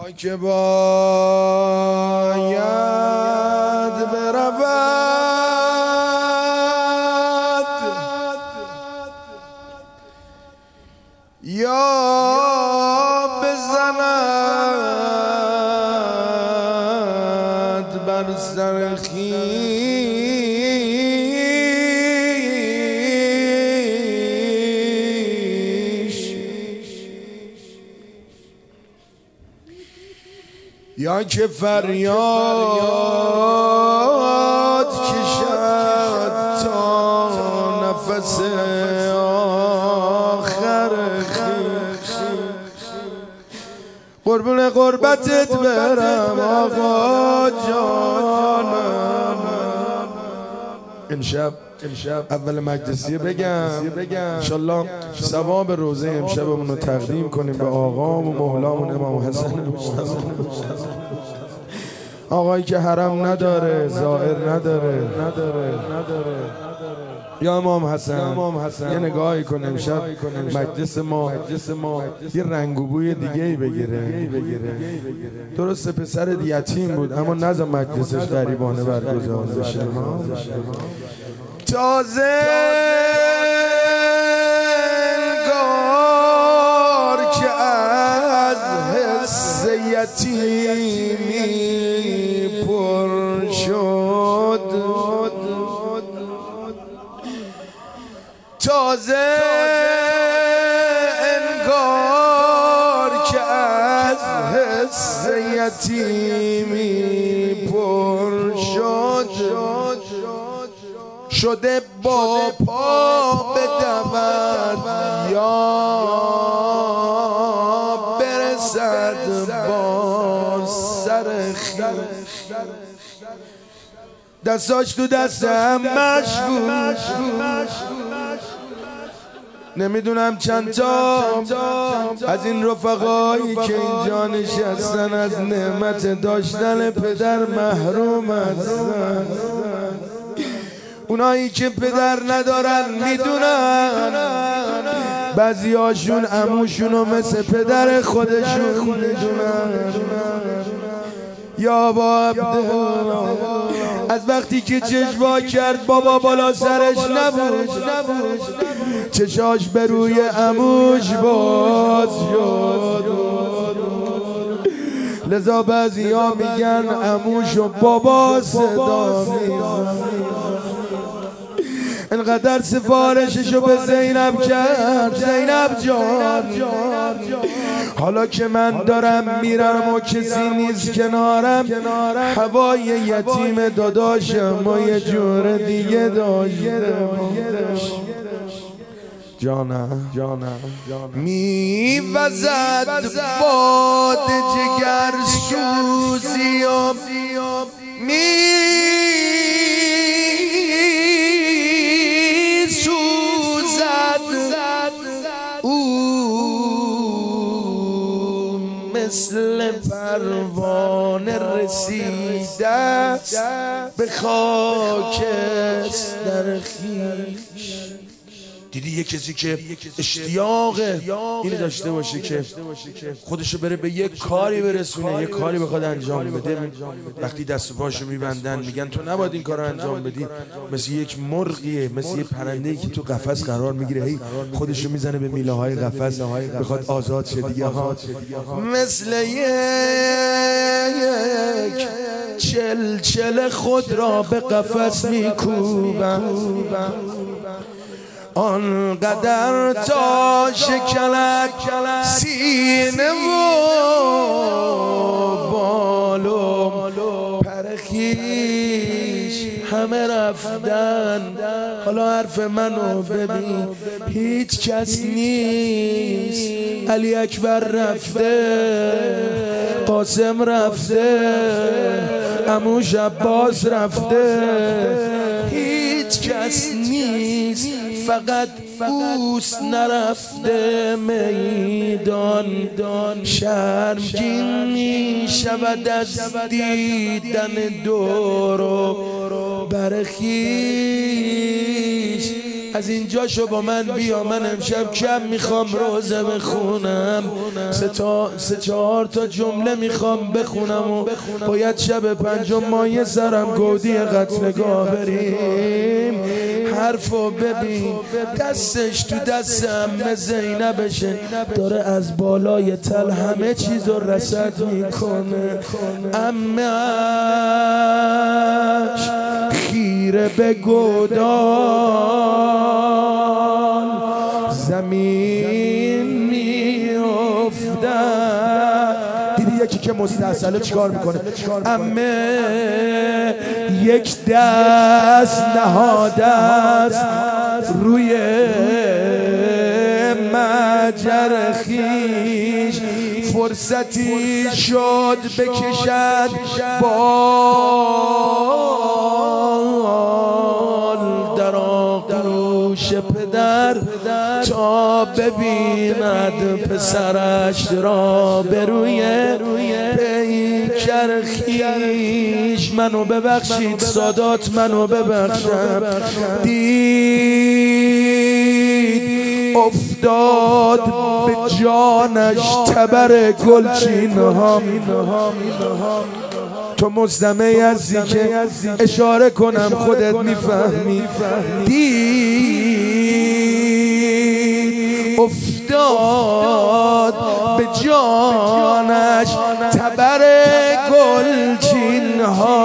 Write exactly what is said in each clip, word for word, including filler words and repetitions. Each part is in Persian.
که باید برود یا بزند بر سر خویش، یا که فریاد کشد تا نفس آخر خویش. قربون قربتت برم آقا جانم. امشب اول مجلسیه بگم انشالله ثواب روزه امشبمون رو تقدیم کنیم به آقا و مولامون امام حسن آقایی که حرم نداره، زائر نداره. یا امام حسن یه نگاهی کن امشب مجلس ما یه رنگ و بوی دیگه ای بگیره. درسته پسر یتیم بود اما نذر مجلسش غریبانه برگزار بشه. تازه انگار که از حس یتیمی پر شد، تازه انگار که از حس یتیمی پر شد، شده با پا بدود یا برسد با سر خویش. دستاش تو دستم مشغول، نمیدونم چند تا از این رفقایی که اینجا نشستن از نعمت داشتن پدر محروم هستن. اونایی که پدر ندارن میدونن بعضی هاشون عموشونو مثل پدر خودشون میدونن. یا با عبدالله از وقتی که چشوا کرد بابا بالا سرش نبود، چشاش به روی عموش باز شد. لذا بعضی ها میگن عموش و بابا صدا میزن. انقدر سفارششو به زینب کرد، زینب جان حالا که من دارم میرم و کسی نیست کنارم، هوای یتیم داداشم و یه جور دیگه داشتم. جانم میوزد باد جگر سوزی و می مثل پروانه رسیده به خاکستر خویش. دیدی یه کسی که اشتیاق اینی داشته باشه که خودشو بره به یک کاری برسونه، یک کاری بخواد انجام بده، وقتی دست و پاشو میبندن میگن تو نباید این کارو انجام بدی، مثل یک مرغیه، مثل یک پرنده‌ای که تو قفس قرار میگیره هی خودشو میزنه به میله های قفس بخواد آزاد شه دیگه ها. مثل یک چلچل خود را به قفس میکوبن، آنقدر تا شکند سینه و بالو پر خویش. همه رفتن حالا حرف منو ببین، هیچ کس نیست. علی اکبر رفته، قاسم رفته، عموش عباس رفته، هیچ کس نیست. فقط اوست نرفته میدان، شرمگین می شود از دیدن دور و بر خویش. از اینجاشو با من بیا، من امشب کم میخوام روزه بخونم، سه تا سه چهار تا جمله میخوام بخونم و باید شب پنجم مایه سرم گودی قتلگاه بریم. حرفو ببین دستش تو دست عمه زینبشه، داره از بالای تل همه چیزو رصد میکنه. عمه‌اش خیره به گودال زمین میافتد. دیدی یکی که مستحصله چیکار میکنه؟ عمه یک دست نهاده است روی مجر خویش، فرصتی شد بکشد بال در آغوش پدر تا ببیند پسرش را به روی پیکر خویش. منو ببخشید سادات، منو ببخشم. دید افتاد به جانش تبر گلچین ها. تو مزدمه عزیزی که اشاره کنم خودت میفهمی. دید افتاد به جانش تبر گلچین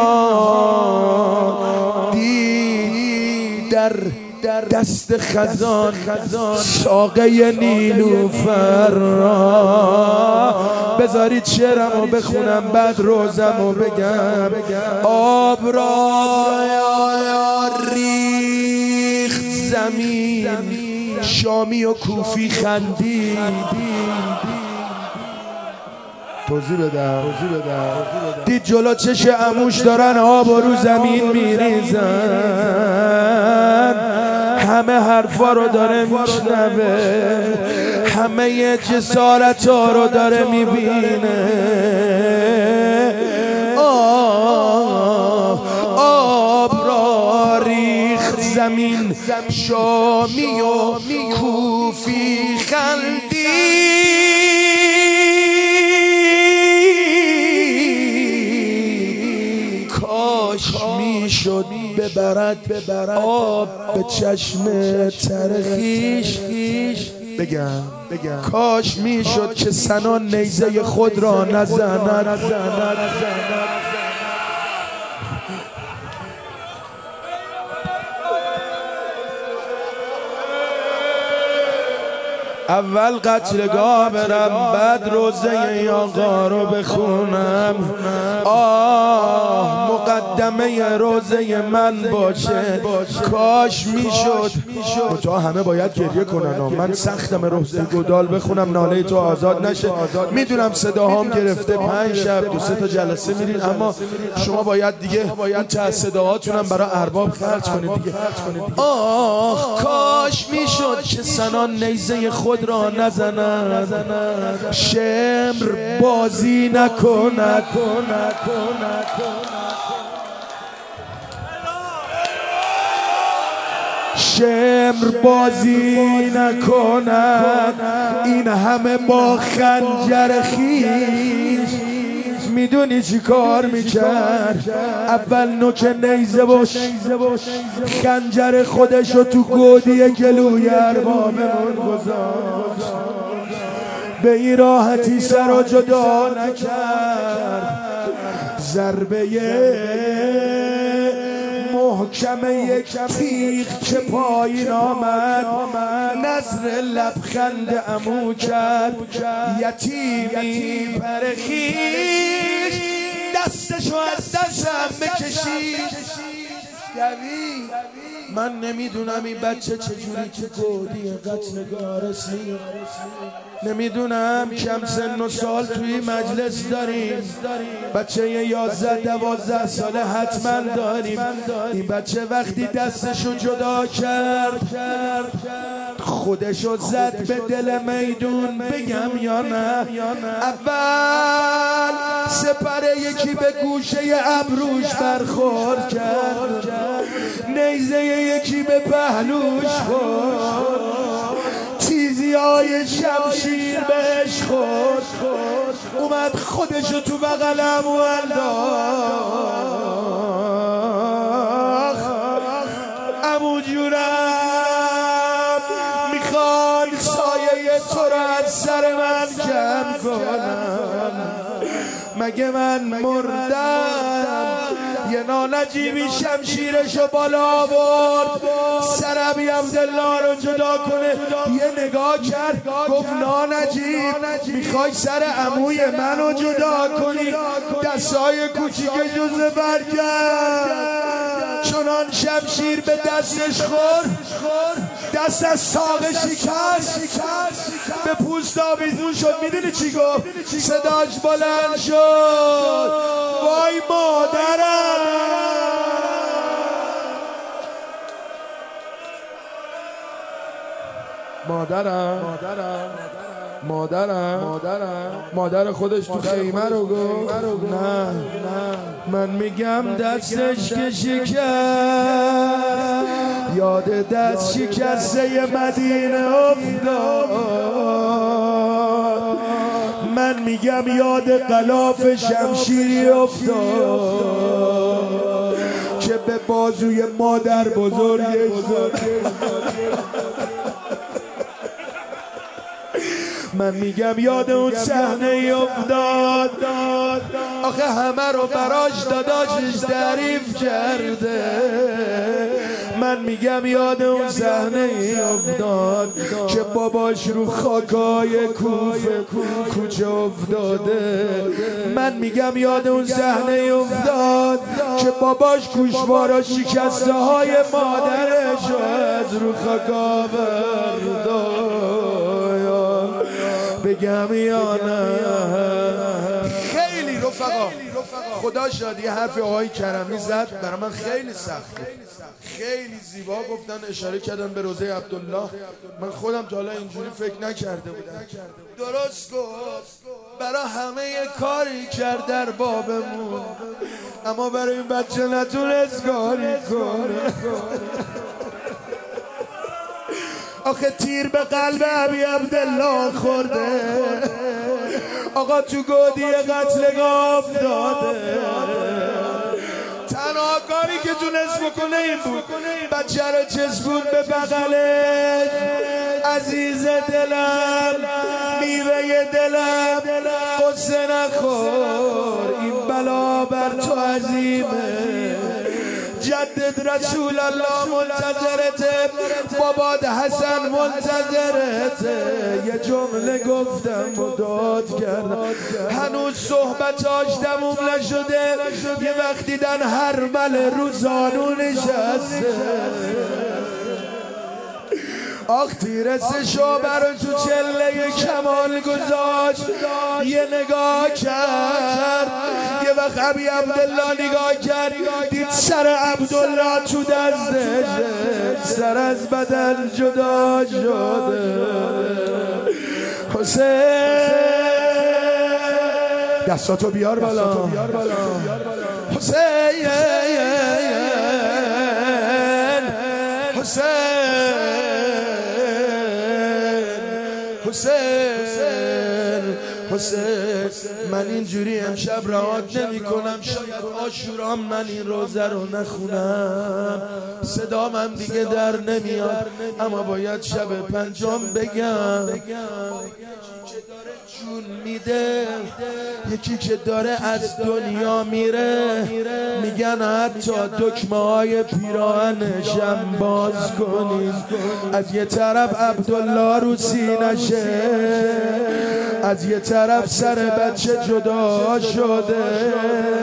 ها. دید در دست خزان ساقه نیلوفر را. بذارید شعرمو بخونم بعد روزمو بگم. آب را ریخت زمین، شامی و کوفی خندید. توضیح بدم. دید جلو چش عموش دارن آب رو زمین میریزن، همه حرفا رو داره میشنوه، همه جسارت ها رو داره میبینه. آه آب را ریخت زمین، شامی و کوفی خندید. کاش میشد ببرد آب به چشم ترخیش. بگم کاش میشد که سنان نیزه خود را نزند. اول قتلگاه برم بعد روزه ی آقا رو بخونم. آه مقدمه روزه من باشه. کاش میشد تا همه باید گریه کنن. من سختم روزه گودال بخونم ناله تو آزاد نشه. میدونم صداهام گرفته، پنج شب دو سه تا جلسه میرین، اما شما باید دیگه اون ته صداهاتونم برای ارباب خرج کنید دیگه. آه کاش میشد که سنان نیزه خود را نزند، شمر بازی نکند، شمر بازی نکند. این همه با خنجر خویش میدونی چی کار میکرد؟ اول نوک نیزه باش خنجر خودشو تو گودی گلوی اربابمون گذاشت. به این راحتی سر و جدا نکرد، ضربه محکمه یک تیغ که پایین آمد، نظر لبخند عمو کرد. یتیمی پرخیش دستشو از دستم بکشید. دوید من نمیدونم این بچه چجوری که گودی قتلگاه رسید. نمیدونم کم سن و سال توی مجلس داریم، بچه یازده دوازده ساله حتما داریم. این بچه وقتی دستشو جدا کرد خودشو زد به دل میدون. بگم یا نه؟ اول سپر یکی به گوشه ابروش برخورد کرد، نیزه یکی به پهلوش خورد، تیزی های شمشیر بهش خورد، اومد خودشو تو بغلم و انداخت. عمو جونم میخوان سایه تو رو از سر من کم کنن، مگه من مردم؟ یه نانجیبی شمشیرشو بالا برد، سر ابی عبدالله رو جدا کنه، یه نگاه کرد گفت نانجیب میخوای سر عموی منو جدا کنی؟ دستای کوچیک جوزه برگرد، چنان شمشیر به دستش خورد، دست از ساق شکست، به پوست آویزون شد. میدونی چی گفت؟ صداش بلند شد، وای مادرم. مادرم مادرم مادرم مادر خودش تو خیمه رو گفت نه نه من میگم دستش که شکست، یاد دست شکسته مدینه افتاد، من میگم یاد غلاف شمشیری افتاد که به بازوی مادر بزرگش زد. من میگم یاد اون صحنه افتاد، آخه همه رو براش داداشش تعریف کرده. من میگم یاد اون صحنه افتاد که باباش رو خاکای کوفه کوچه افتاده. من میگم یاد اون صحنه افتاد که باباش گوشوارا شکسته های مادرش از رو خاکا برداشت. بگم یا نه؟ خیلی رفقا خدا شاد یه حرف آقای کرمی زد برای من خیلی سخته، خیلی زیبا گفتن، اشاره کردن به روضه عبدالله. من خودم تا حالا اینجوری فکر نکرده بودم. درست گفت، برای همه یه کاری کرد در بابمون، اما برای این بچه نتونست کاری کنه. آخه تیر به قلب ابی عبدالله خورده، آقا تو گودی قتلگاه افتاده. تنها کاری که تونست بکنه این بود بچه رو چسبون به بغلش. عزیز دلم، میوه دلم، قصه نخور، این بلا بر تو عظیمه. جدد رسول الله منتظرته، باباد حسن منتظرته. یه جمله گفتم و داد کردم، هنوز صحبتاش تموم نشده. یه وقت دیدن هر مل رو زانو نشسته. آخ تیر سه شعبه رو تو چله کمال گذاشت، یه نگاه کرد. یه وقت ابی عبدالله نگاه کرد، دید سر عبدالله تو دستش، سر از بدن جدا شده. حسین دستاتو بیار بالا، حسین حسین حسین حسین من اینجوری امشب رهات نمی کنم. شاید عاشورا من این روزه رو نخونم، صدام هم دیگه در نمیاد، اما باید شب پنجم بگم. جون میده یکی که داره از دنیا میره، میگن حتی دکمه های پیراهنشم باز کنید. از یه طرف عبدالله رو سینشه، از یه طرف سر بچه جدا شده.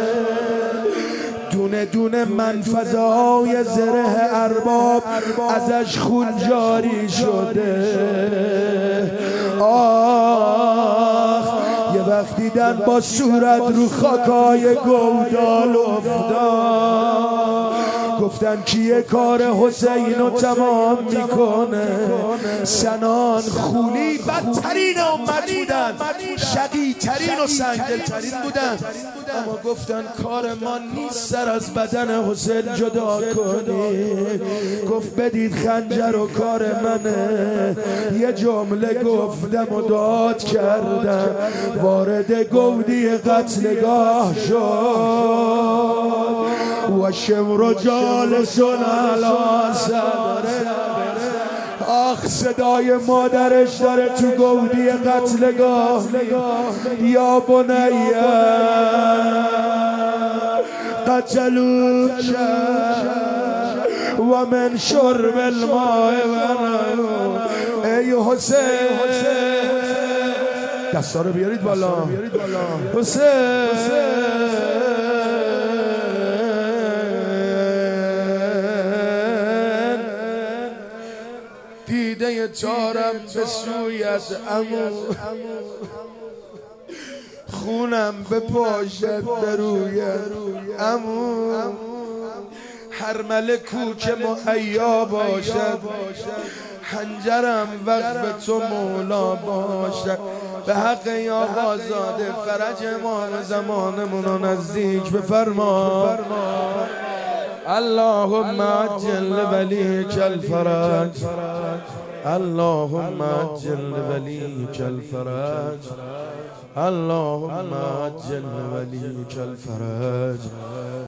دونه دونه منفذه های زره ارباب ازش خون جاری شده. آخ یه وقت دیدن با صورت رو خاکای گودال افتاد. گفتن کیه کار حسین رو تمام میکنه. سنان خولی بدترین امت بودن، شقی ترین و سنگدل ترین بودن، اما گفتن کار ما نیست سر از بدن حسین جدا کنی. گفت بدید خنجر و کار منه. یه جمله گفتم و داد کردم، وارد گودی قتلگاه شد و شمر جالسون علی صدره. آخ صدای مادرش داره تو گودی قتلگاه، یا بنیه قتلوک و من شرب الماء. ای حسین، دستا رو بیارید بالا. حسین دیده تارم به سویت عمو، خونم به پاشت برویت عمو. هر ملکو که مهیا باشد، حنجرم وقف تو مولا باشد. به حق یا آزاده فرج ما زمانمون رو نزدیک بفرما. اللهم عجل ولیک الفرج، اللهم عجل ولیک الفرج، اللهم عجل ولیک الفرج.